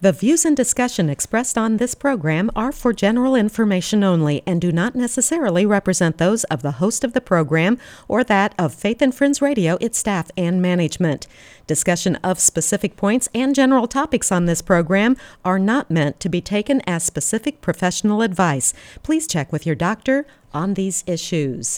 The views and discussion expressed on this program are for general information only and do not necessarily represent those of the host of the program or that of Faith and Friends Radio, its staff, and management. Discussion of specific points and general topics on this program are not meant to be taken as specific professional advice. Please check with your doctor on these issues.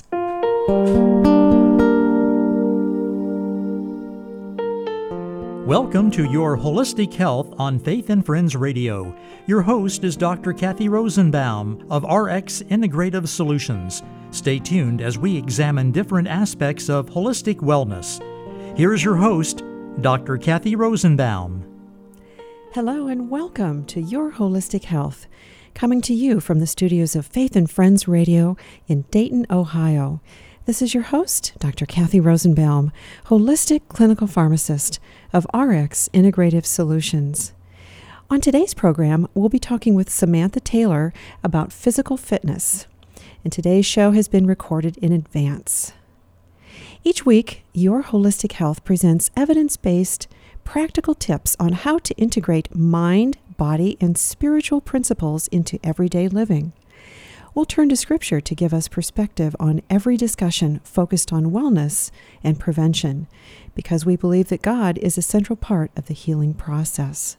Welcome to Your Holistic Health on Faith and Friends Radio. Your host is Dr. Kathy Rosenbaum of RX Integrative Solutions. Stay tuned as we examine different aspects of holistic wellness. Here is your host, Dr. Kathy Rosenbaum. Hello and welcome to Your Holistic Health, coming to you from the studios of Faith and Friends Radio in Dayton, Ohio. This is your host, Dr. Kathy Rosenbaum, holistic clinical pharmacist of RX Integrative Solutions. On today's program, we'll be talking with Samantha Taylor about physical fitness, and today's show has been recorded in advance. Each week, Your Holistic Health presents evidence-based, practical tips on how to integrate mind, body, and spiritual principles into everyday living. We'll turn to Scripture to give us perspective on every discussion focused on wellness and prevention, because we believe that God is a central part of the healing process.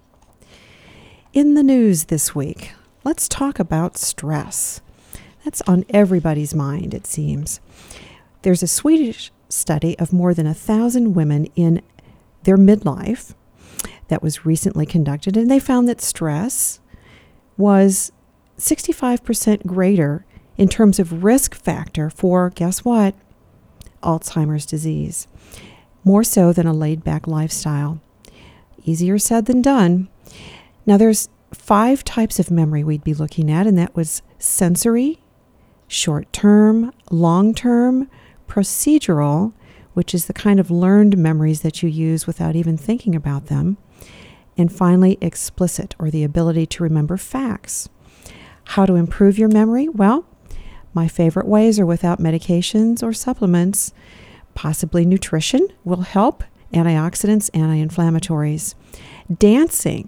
In the news this week, let's talk about stress. That's on everybody's mind, it seems. There's a Swedish study of more than 1,000 women in their midlife that was recently conducted, and they found that stress was 65% greater in terms of risk factor for, guess what? Alzheimer's disease. More so than a laid-back lifestyle. Easier said than done. Now there's 5 types of memory we'd be looking at, and that was sensory, short-term, long-term, procedural, which is the kind of learned memories that you use without even thinking about them, and finally explicit, or the ability to remember facts. How to improve your memory? Well, my favorite ways are without medications or supplements. Possibly nutrition will help, antioxidants, anti-inflammatories. Dancing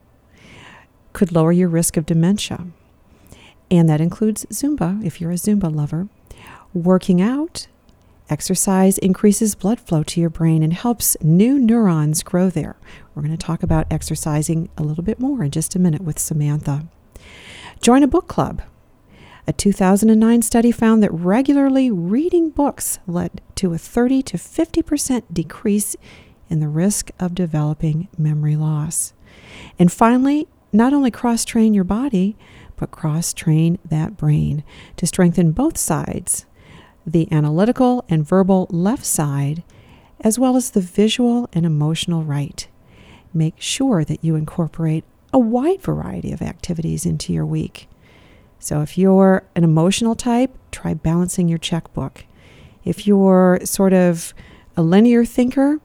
could lower your risk of dementia, and that includes Zumba if you're a Zumba lover. Working out, exercise increases blood flow to your brain and helps new neurons grow there. We're going to talk about exercising a little bit more in just a minute with Samantha. Join a book club. A 2009 study found that regularly reading books led to a 30 to 50% decrease in the risk of developing memory loss. And finally, not only cross-train your body, but cross-train that brain to strengthen both sides, the analytical and verbal left side, as well as the visual and emotional right. Make sure that you incorporate a wide variety of activities into your week. So if you're an emotional type, try balancing your checkbook. If you're sort of a linear thinker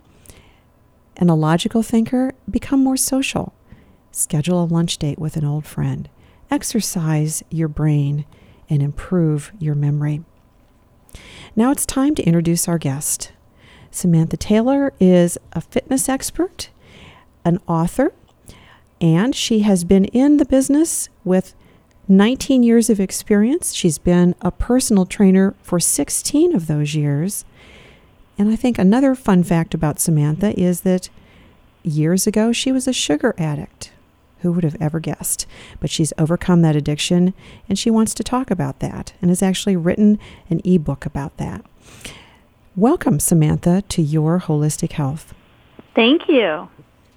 and a logical thinker, become more social. Schedule a lunch date with an old friend. Exercise your brain and improve your memory. Now it's time to introduce our guest. Samantha Taylor is a fitness expert, an author, and she has been in the business with 19 years of experience. She's been a personal trainer for 16 of those years. And I think another fun fact about Samantha is that years ago she was a sugar addict. Who would have ever guessed? But she's overcome that addiction, and she wants to talk about that and has actually written an ebook about that. Welcome, Samantha, to Your Holistic Health. Thank you.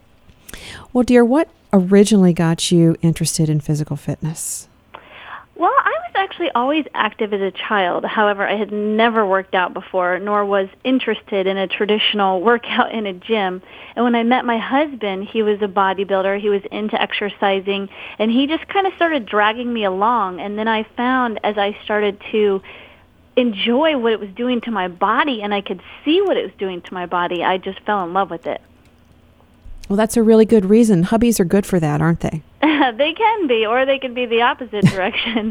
Well, dear, what originally got you interested in physical fitness? Well, I was actually always active as a child. However, I had never worked out before, nor was interested in a traditional workout in a gym. And when I met my husband, he was a bodybuilder. He was into exercising, and he just kind of started dragging me along. And then I found, as I started to enjoy what it was doing to my body, and I could see what it was doing to my body, I just fell in love with it. Well, that's a really good reason. Hubbies are good for that, aren't they? They can be, or they can be the opposite direction.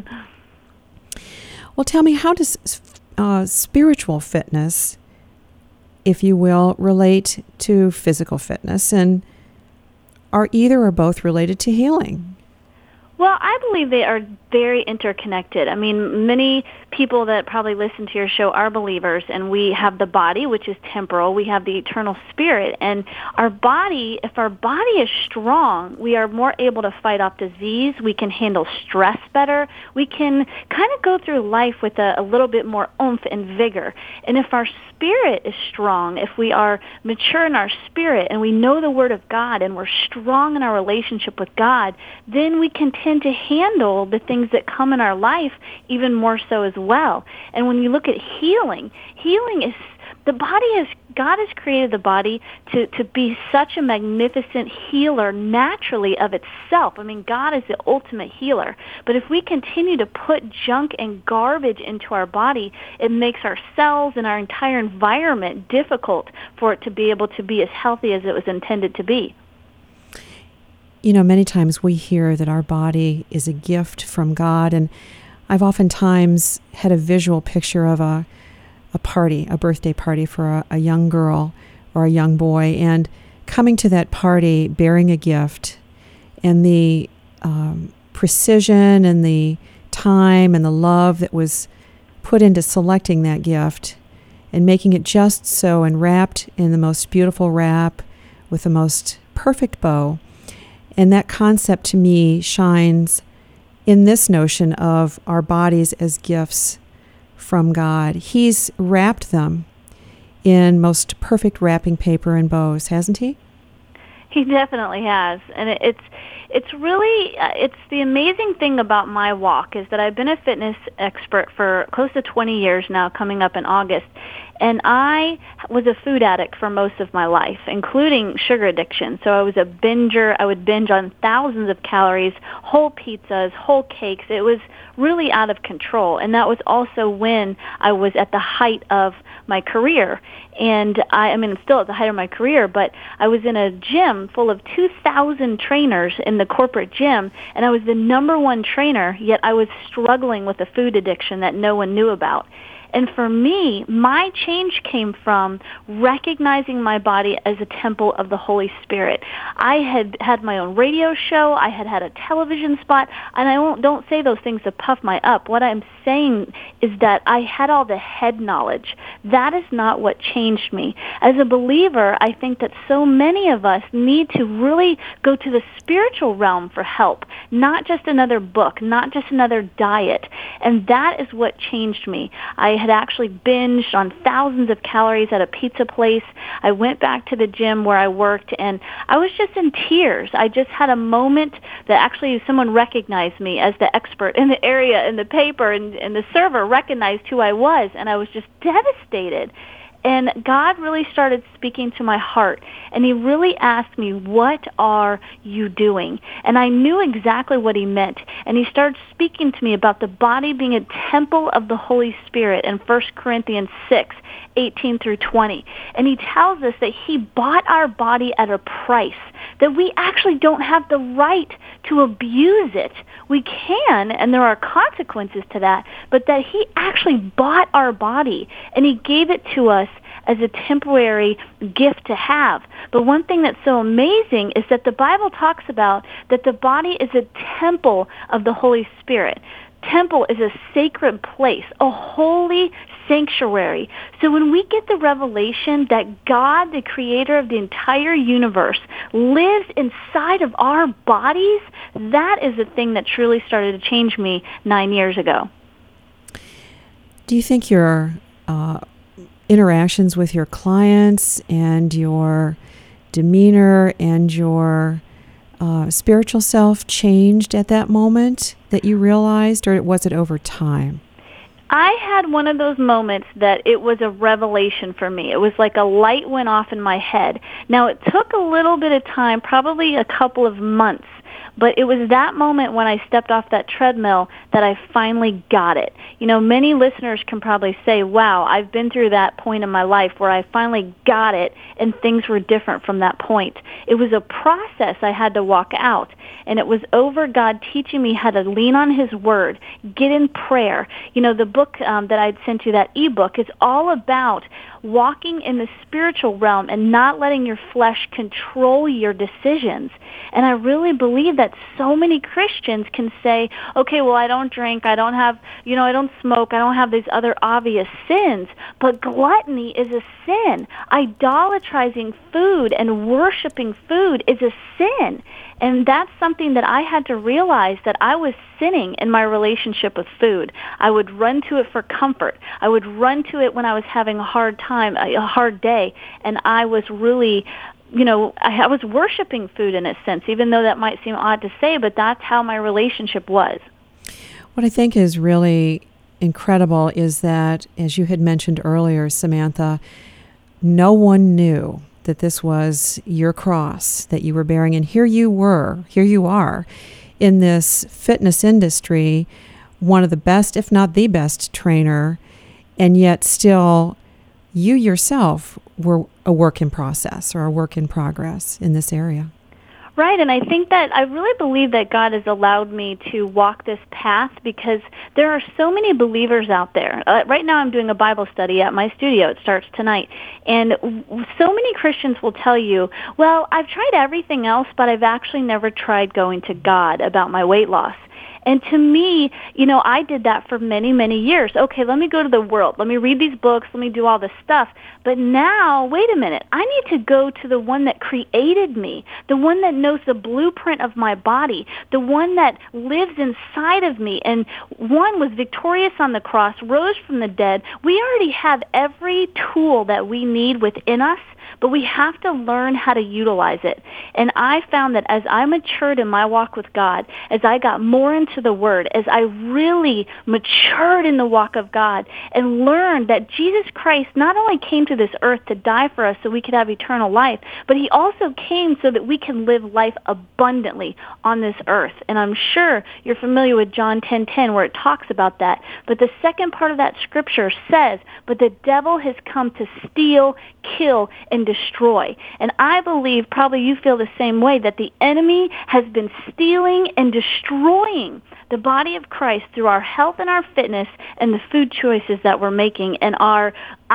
Well, tell me, how does spiritual fitness, if you will, relate to physical fitness? And are either or both related to healing? Well, I believe they are very interconnected. I mean, many people that probably listen to your show are believers, and we have the body, which is temporal. We have the eternal spirit. And our body, if our body is strong, we are more able to fight off disease. We can handle stress better. We can kind of go through life with a little bit more oomph and vigor. And if our spirit is strong, if we are mature in our spirit and we know the Word of God and we're strong in our relationship with God, then we can tend to handle the things that come in our life even more so as well. And when you look at healing, healing is the body is, God has created the body to be such a magnificent healer naturally of itself. I mean, God is the ultimate healer. But if we continue to put junk and garbage into our body, it makes our cells and our entire environment difficult for it to be able to be as healthy as it was intended to be. You know, many times we hear that our body is a gift from God, and I've oftentimes had a visual picture of a party, a birthday party for a young girl or a young boy, and coming to that party bearing a gift, and the precision and the time and the love that was put into selecting that gift and making it just so, and wrapped in the most beautiful wrap with the most perfect bow. And that concept to me shines in this notion of our bodies as gifts from God. He's wrapped them in most perfect wrapping paper and bows, hasn't he? He definitely has. And it's really, it's the amazing thing about my walk is that I've been a fitness expert for close to 20 years now, coming up in August. And I was a food addict for most of my life, including sugar addiction. So I was a binger. I would binge on thousands of calories, whole pizzas, whole cakes. It was really out of control. And that was also when I was at the height of my career. And I mean, I'm still at the height of my career, but I was in a gym full of 2,000 trainers in the corporate gym, and I was the number one trainer, yet I was struggling with a food addiction that no one knew about. And for me, my change came from recognizing my body as a temple of the Holy Spirit. I had my own radio show. I had a television spot. And I don't say those things to puff my up. What I'm saying is that I had all the head knowledge. That is not what changed me. As a believer, I think that so many of us need to really go to the spiritual realm for help, not just another book, not just another diet. And that is what changed me. I had actually binged on thousands of calories at a pizza place. I went back to the gym where I worked, and I was just in tears. I just had a moment that actually someone recognized me as the expert in the area, in the paper, and the server recognized who I was, and I was just devastated. And God really started speaking to my heart, and he really asked me, what are you doing? And I knew exactly what he meant. And he started speaking to me about the body being a temple of the Holy Spirit in 1 Corinthians 6:18 through 20. And he tells us that he bought our body at a price, that we actually don't have the right to abuse it. We can, and there are consequences to that, but that he actually bought our body, and he gave it to us as a temporary gift to have. But one thing that's so amazing is that the Bible talks about that the body is a temple of the Holy Spirit. Temple is a sacred place, a holy sanctuary. So when we get the revelation that God, the creator of the entire universe, lives inside of our bodies, that is the thing that truly started to change me 9 years ago. Do you think your interactions with your clients and your demeanor and your spiritual self changed at that moment that you realized, or was it over time? I had one of those moments that it was a revelation for me. It was like a light went off in my head. Now, it took a little bit of time, probably a couple of months, but it was that moment when I stepped off that treadmill that I finally got it. You know, many listeners can probably say, wow, I've been through that point in my life where I finally got it and things were different from that point. It was a process I had to walk out, and it was over God teaching me how to lean on his word, get in prayer. You know, the book that I'd sent you, that ebook, is all about walking in the spiritual realm and not letting your flesh control your decisions. And I really believe that so many Christians can say, okay, well, I don't drink, I don't have, I don't smoke, I don't have these other obvious sins. But gluttony is a sin. Idolatrizing food and worshiping food is a sin. And that's something that I had to realize, that I was sinning in my relationship with food. I would run to it for comfort. I would run to it when I was having a hard time, a hard day. And I was really, I was worshiping food in a sense, even though that might seem odd to say, but that's how my relationship was. What I think is really incredible is that, as you had mentioned earlier, Samantha, no one knew that this was your cross that you were bearing. And here you are in this fitness industry, one of the best, if not the best trainer, and yet still you yourself were a work in process or a work in progress in this area. Right, and I think that I really believe that God has allowed me to walk this path because there are so many believers out there. Right now I'm doing a Bible study at my studio. It starts tonight. And so many Christians will tell you, well, I've tried everything else, but I've actually never tried going to God about my weight loss. And to me, I did that for many, many years. Okay, let me go to the world. Let me read these books. Let me do all this stuff. But now, wait a minute. I need to go to the one that created me, the one that knows the blueprint of my body, the one that lives inside of me. And one was victorious on the cross, rose from the dead. We already have every tool that we need within us, but we have to learn how to utilize it. And I found that as I matured in my walk with God, as I got more into the Word, as I really matured in the walk of God and learned that Jesus Christ not only came to this earth to die for us so we could have eternal life, but he also came so that we can live life abundantly on this earth. And I'm sure you're familiar with John 10:10 where it talks about that. But the second part of that scripture says, but the devil has come to steal, kill, and destroy. And I believe, probably you feel the same way, that the enemy has been stealing and destroying the body of Christ through our health and our fitness and the food choices that we're making and our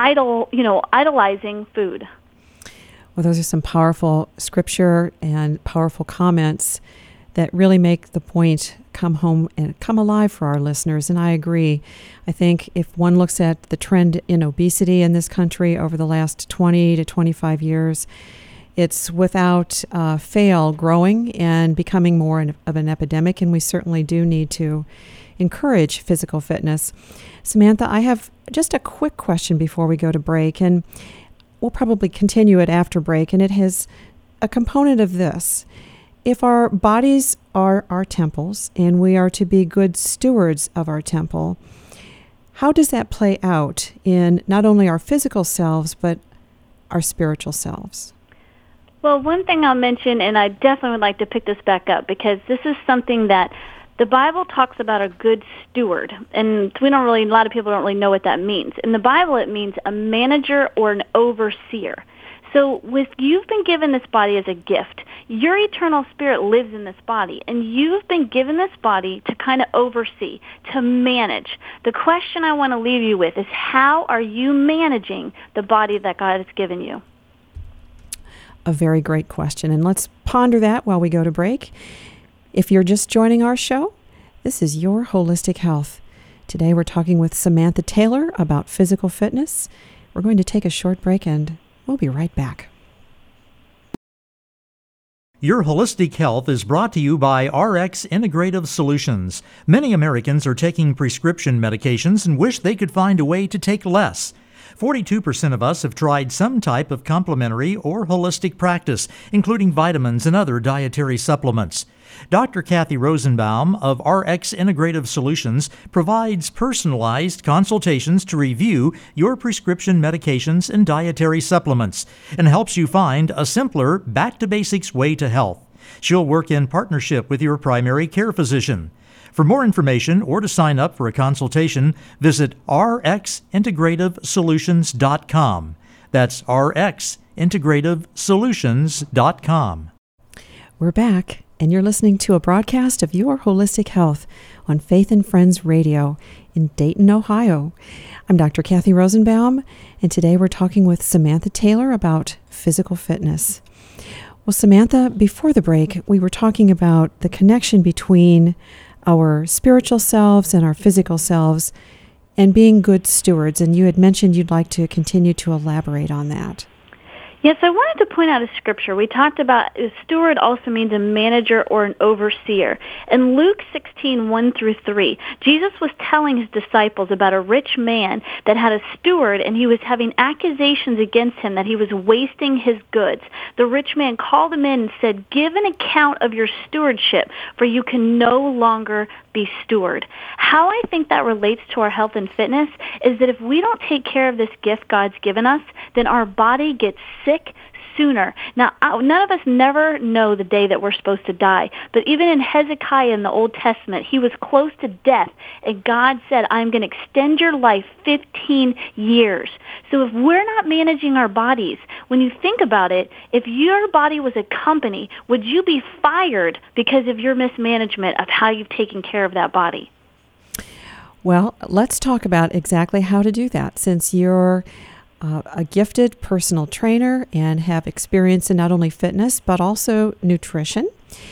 idolizing food. Well, those are some powerful scripture and powerful comments that really make the point come home and come alive for our listeners. And I agree. I think if one looks at the trend in obesity in this country over the last 20 to 25 years, it's without fail growing and becoming more of an epidemic, and we certainly do need to encourage physical fitness. Samantha, I have just a quick question before we go to break, and we'll probably continue it after break, and it has a component of this. If our bodies are our temples and we are to be good stewards of our temple, how does that play out in not only our physical selves, but our spiritual selves? Well, one thing I'll mention, and I definitely would like to pick this back up, because this is something that the Bible talks about a good steward, and a lot of people don't really know what that means. In the Bible, it means a manager or an overseer. So you've been given this body as a gift. Your eternal spirit lives in this body, and you've been given this body to kind of oversee, to manage. The question I want to leave you with is, how are you managing the body that God has given you? A very great question, and let's ponder that while we go to break. If you're just joining our show, this is Your Holistic Health. Today we're talking with Samantha Taylor about physical fitness. We're going to take a short break, and we'll be right back. Your Holistic Health is brought to you by RX Integrative Solutions. Many Americans are taking prescription medications and wish they could find a way to take less. 42% of us have tried some type of complementary or holistic practice, including vitamins and other dietary supplements. Dr. Kathy Rosenbaum of RX Integrative Solutions provides personalized consultations to review your prescription medications and dietary supplements and helps you find a simpler, back-to-basics way to health. She'll work in partnership with your primary care physician. For more information or to sign up for a consultation, visit rxintegrativesolutions.com. That's rxintegrativesolutions.com. We're back, and you're listening to a broadcast of Your Holistic Health on Faith and Friends Radio in Dayton, Ohio. I'm Dr. Kathy Rosenbaum, and today we're talking with Samantha Taylor about physical fitness. Well, Samantha, before the break, we were talking about the connection between our spiritual selves and our physical selves and being good stewards, and you had mentioned you'd like to continue to elaborate on that. Yes, I wanted to point out a scripture. We talked about a steward also means a manager or an overseer. In Luke 16:1-3, Jesus was telling his disciples about a rich man that had a steward, and he was having accusations against him that he was wasting his goods. The rich man called him in and said, "Give an account of your stewardship, for you can no longer be steward." How I think that relates to our health and fitness is that if we don't take care of this gift God's given us, then our body gets sick sooner. Now, none of us never know the day that we're supposed to die, but even in Hezekiah in the Old Testament, he was close to death, and God said, "I'm going to extend your life 15 years. So if we're not managing our bodies, when you think about it, if your body was a company, would you be fired because of your mismanagement of how you've taken care of that body? Well, let's talk about exactly how to do that, since you're a gifted personal trainer and have experience in not only fitness but also nutrition.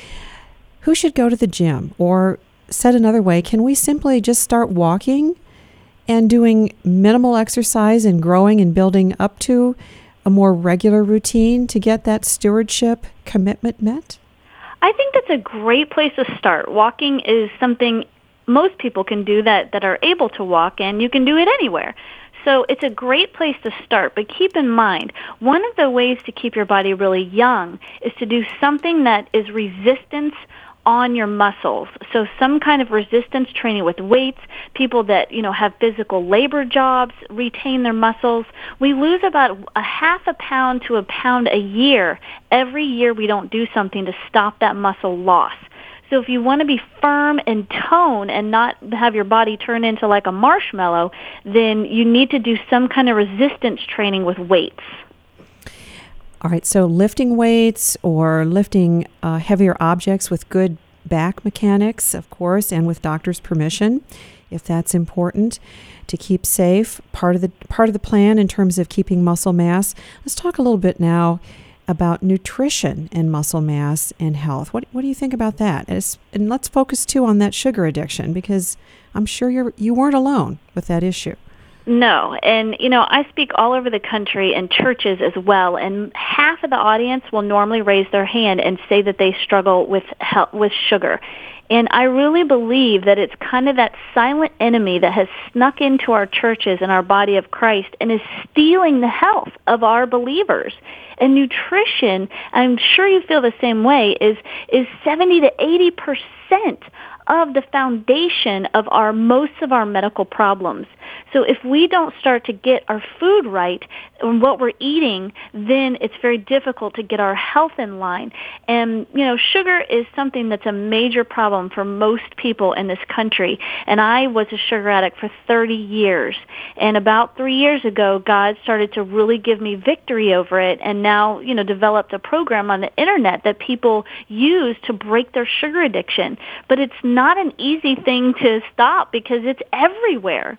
Who should go to the gym? Or said another way, can we simply just start walking and doing minimal exercise and growing and building up to a more regular routine to get that stewardship commitment met? I think that's a great place to start. Walking is something most people can do that are able to walk, and you can do it anywhere. So it's a great place to start, but keep in mind, one of the ways to keep your body really young is to do something that is resistance on your muscles. So some kind of resistance training with weights. People that, have physical labor jobs retain their muscles. We lose about a half a pound to a pound a year every year we don't do something to stop that muscle loss. So if you want to be firm and tone and not have your body turn into like a marshmallow, then you need to do some kind of resistance training with weights. All right, so lifting weights or lifting heavier objects with good back mechanics, of course, and with doctor's permission, if that's important to keep safe, part of the plan in terms of keeping muscle mass. Let's talk a little bit now about nutrition and muscle mass and health. What do you think about that? And let's focus too on that sugar addiction, because I'm sure you weren't alone with that issue. No, and I speak all over the country in churches as well, and half of the audience will normally raise their hand and say that they struggle with sugar. And I really believe that it's kind of that silent enemy that has snuck into our churches and our body of Christ and is stealing the health of our believers. And nutrition, I'm sure you feel the same way, is 70 to 80% of the foundation of most of our medical problems. So if we don't start to get our food right and what we're eating, then it's very difficult to get our health in line. And, sugar is something that's a major problem for most people in this country. And I was a sugar addict for 30 years. And about 3 years ago, God started to really give me victory over it, and now, developed a program on the internet that people use to break their sugar addiction. But it's not an easy thing to stop because it's everywhere.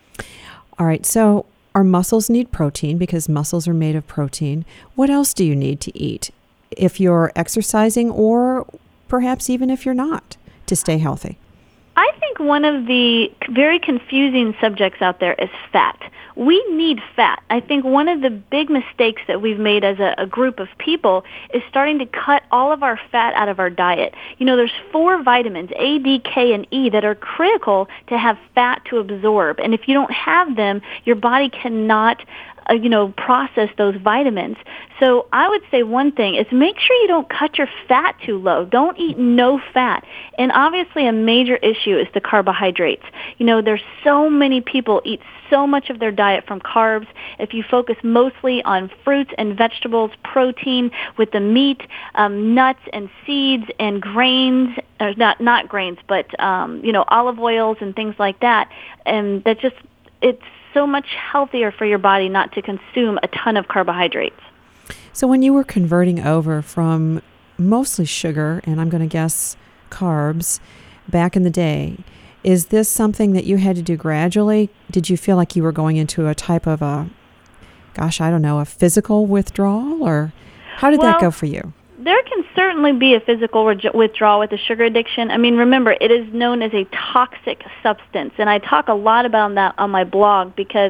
All right, so our muscles need protein because muscles are made of protein. What else do you need to eat if you're exercising, or perhaps even if you're not, to stay healthy? I think one of the very confusing subjects out there is fat. We need fat. I think one of the big mistakes that we've made as a group of people is starting to cut all of our fat out of our diet. There's 4 vitamins, A, D, K, and E, that are critical to have fat to absorb. And if you don't have them, your body cannot process those vitamins. So I would say one thing is make sure you don't cut your fat too low. Don't eat no fat. And obviously a major issue is the carbohydrates. There's so many people eat so much of their diet from carbs. If you focus mostly on fruits and vegetables, protein with the meat, nuts and seeds and grains, or not grains, but olive oils and things like that, and it's so much healthier for your body not to consume a ton of carbohydrates. So when you were converting over from mostly sugar, and I'm going to guess carbs, back in the day. Is this something that you had to do gradually? Did you feel like you were going into a type of a physical withdrawal, or how did that go for you? There can certainly be a physical withdrawal with a sugar addiction. I mean, remember, it is known as a toxic substance, and I talk a lot about that on my blog because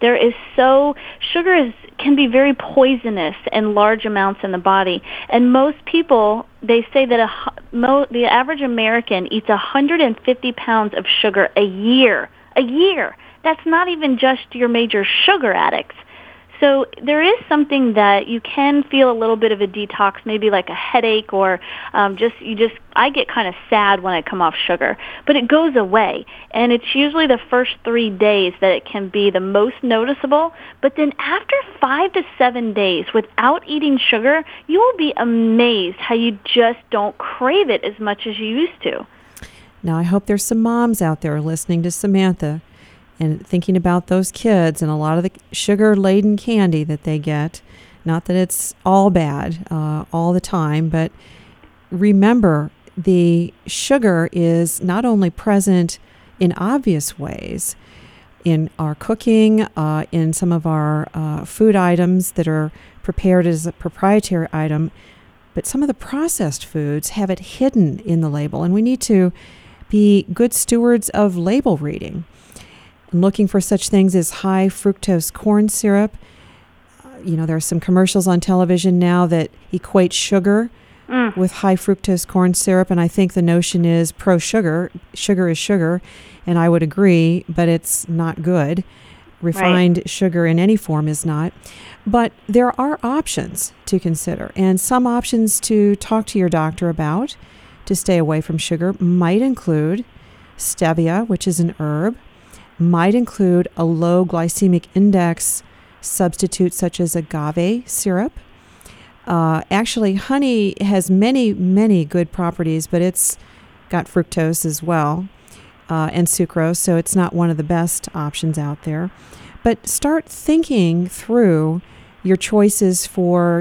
sugar can be very poisonous in large amounts in the body, and most people, they say that the average American eats 150 pounds of sugar a year. A year! That's not even just your major sugar addicts. So there is something that you can feel a little bit of a detox, maybe like a headache, or I get kind of sad when I come off sugar, but it goes away. And it's usually the first 3 days that it can be the most noticeable. But then after 5 to 7 days without eating sugar, you will be amazed how you just don't crave it as much as you used to. Now, I hope there's some moms out there listening to Samantha and thinking about those kids and a lot of the sugar-laden candy that they get. Not that it's all bad all the time, but remember, the sugar is not only present in obvious ways in our cooking, in some of our food items that are prepared as a proprietary item, but some of the processed foods have it hidden in the label, and we need to be good stewards of label reading. Looking for such things as high fructose corn syrup. There are some commercials on television now that equate sugar with high fructose corn syrup, and I think the notion is pro-sugar. Sugar is sugar, and I would agree, but it's not good. Refined sugar in any form is not. But there are options to consider, and some options to talk to your doctor about to stay away from sugar might include stevia, which is an herb, might include a low glycemic index substitute such as agave syrup. Actually, honey has many, many good properties, but it's got fructose as well and sucrose, so it's not one of the best options out there. But start thinking through your choices for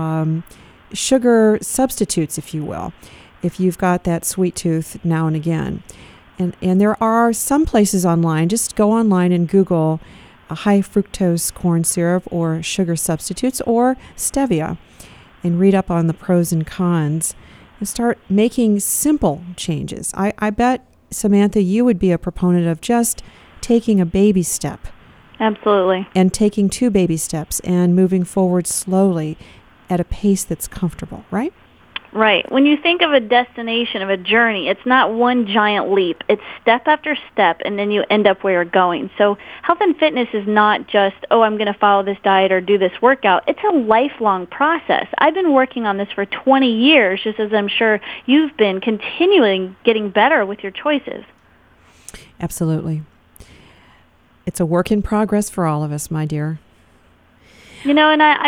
sugar substitutes, if you will, if you've got that sweet tooth now and again. And there are some places online. Just go online and Google a high fructose corn syrup or sugar substitutes or stevia and read up on the pros and cons and start making simple changes. I bet, Samantha, you would be a proponent of just taking a baby step. Absolutely. And taking 2 baby steps and moving forward slowly at a pace that's comfortable, right? Right. When you think of a destination, of a journey, it's not one giant leap. It's step after step, and then you end up where you're going. So health and fitness is not just, I'm going to follow this diet or do this workout. It's a lifelong process. I've been working on this for 20 years, just as I'm sure you've been continuing getting better with your choices. Absolutely. It's a work in progress for all of us, my dear. And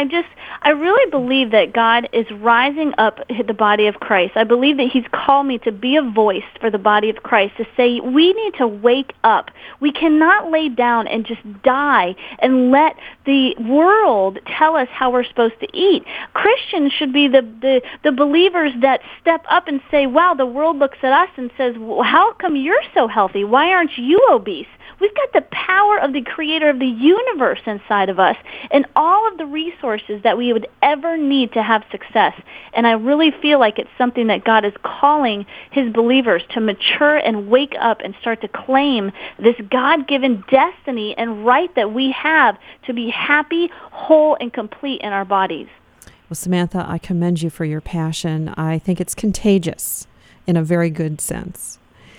I really believe that God is rising up the body of Christ. I believe that He's called me to be a voice for the body of Christ, to say we need to wake up. We cannot lay down and just die and let the world tell us how we're supposed to eat. Christians should be the believers that step up and say, wow, the world looks at us and says, well, how come you're so healthy? Why aren't you obese? We've got the power of the creator of the universe inside of us and all of the resources that we would ever need to have success. And I really feel like it's something that God is calling His believers to mature and wake up and start to claim this God-given destiny and right that we have to be happy, whole, and complete in our bodies. Well, Samantha, I commend you for your passion. I think it's contagious in a very good sense.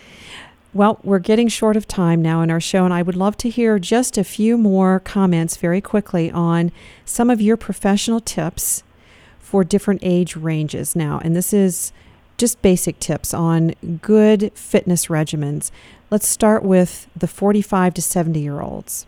Well, we're getting short of time now in our show, and I would love to hear just a few more comments very quickly on some of your professional tips for different age ranges now. And this is just basic tips on good fitness regimens. Let's start with the 45 to 70-year-olds.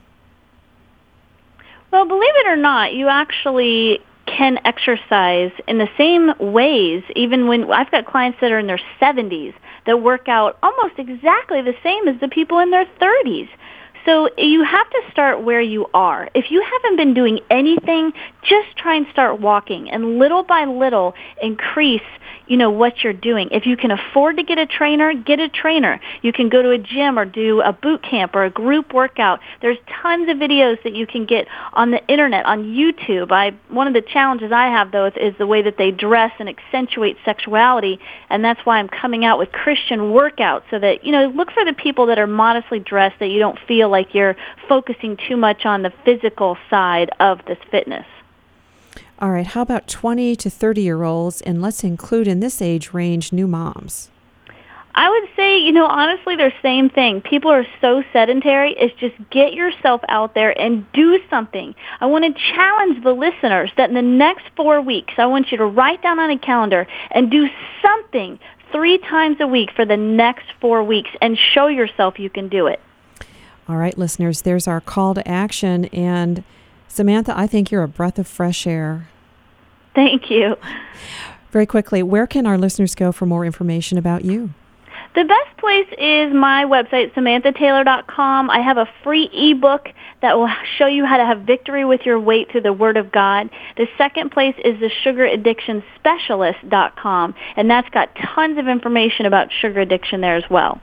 Well, believe it or not, you actually can exercise in the same ways, even when I've got clients that are in their 70s that work out almost exactly the same as the people in their 30s. So you have to start where you are. If you haven't been doing anything, just try and start walking and little by little increase what you're doing. If you can afford to get a trainer, get a trainer. You can go to a gym or do a boot camp or a group workout. There's tons of videos that you can get on the internet, on YouTube. One of the challenges I have, though, is the way that they dress and accentuate sexuality, and that's why I'm coming out with Christian workouts so that, look for the people that are modestly dressed, that you don't feel like you're focusing too much on the physical side of this fitness. All right, how about 20 to 30-year-olds, and let's include in this age range new moms? I would say, honestly, they're the same thing. People are so sedentary. It's just get yourself out there and do something. I want to challenge the listeners that in the next 4 weeks, I want you to write down on a calendar and do something 3 times a week for the next 4 weeks and show yourself you can do it. All right, listeners, there's our call to action. And Samantha, I think you're a breath of fresh air. Thank you. Very quickly, where can our listeners go for more information about you? The best place is my website, SamanthaTaylor.com. I have a free ebook that will show you how to have victory with your weight through the Word of God. The second place is the SugarAddictionSpecialist.com, and that's got tons of information about sugar addiction there as well.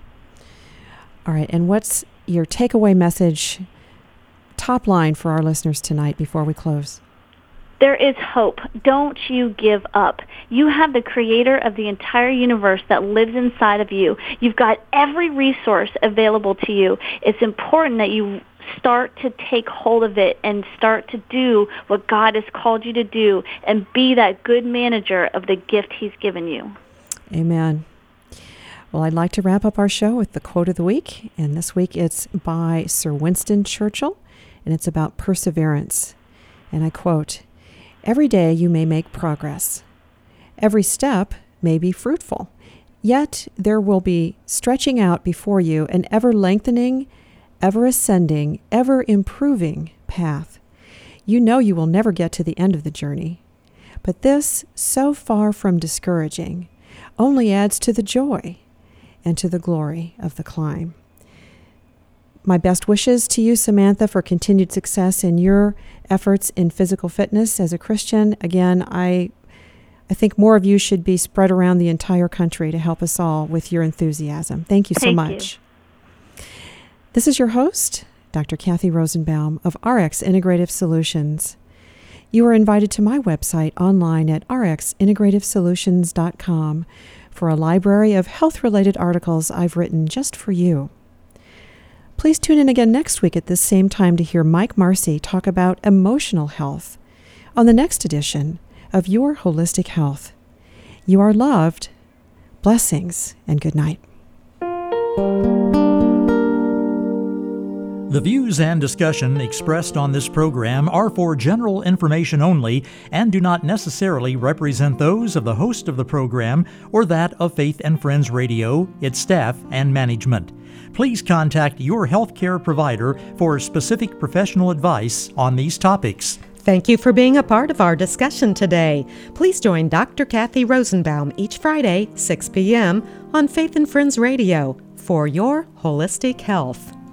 All right, and what's your takeaway message, top line for our listeners tonight before we close? There is hope. Don't you give up. You have the creator of the entire universe that lives inside of you. You've got every resource available to you. It's important that you start to take hold of it and start to do what God has called you to do and be that good manager of the gift He's given you. Amen. Well, I'd like to wrap up our show with the quote of the week. And this week it's by Sir Winston Churchill, and it's about perseverance. And I quote, "Every day you may make progress. Every step may be fruitful. Yet there will be stretching out before you an ever-lengthening, ever-ascending, ever-improving path. You know you will never get to the end of the journey. But this, so far from discouraging, only adds to the joy and to the glory of the climb." My best wishes to you, Samantha, for continued success in your efforts in physical fitness as a Christian. Again, I think more of you should be spread around the entire country to help us all with your enthusiasm. Thank you so much. This is your host, Dr. Kathy Rosenbaum of RX Integrative Solutions. You are invited to my website online at rxintegrativesolutions.com for a library of health-related articles I've written just for you. Please tune in again next week at this same time to hear Mike Marcy talk about emotional health on the next edition of Your Holistic Health. You are loved. Blessings and good night. The views and discussion expressed on this program are for general information only and do not necessarily represent those of the host of the program or that of Faith and Friends Radio, its staff, and management. Please contact your healthcare provider for specific professional advice on these topics. Thank you for being a part of our discussion today. Please join Dr. Kathy Rosenbaum each Friday, 6 p.m. on Faith and Friends Radio for Your Holistic Health.